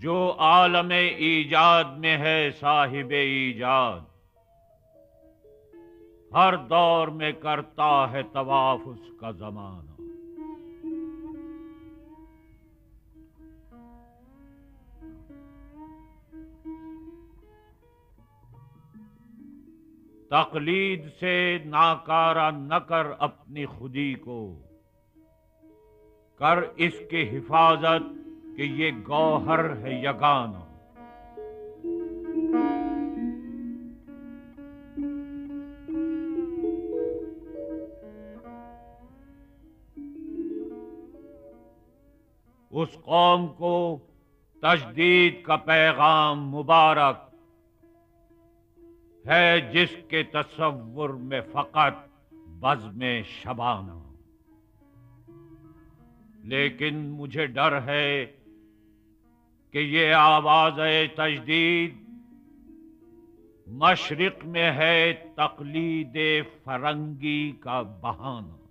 जो आलम ईजाद में है साहिब ईजाद, हर दौर में करता है तवाफ उसका जमाना। तकलीद से नाकारा न कर अपनी खुदी को, कर इसकी हिफाजत कि ये गौहर है यगाना। उस कौम को तजदीद का पैगाम मुबारक है जिसके तसव्वुर में फकत बज़्म शबाना। लेकिन मुझे डर है कि ये आवाज़ तजदीद मशरिक में है तकलीद फरंगी का बहाना।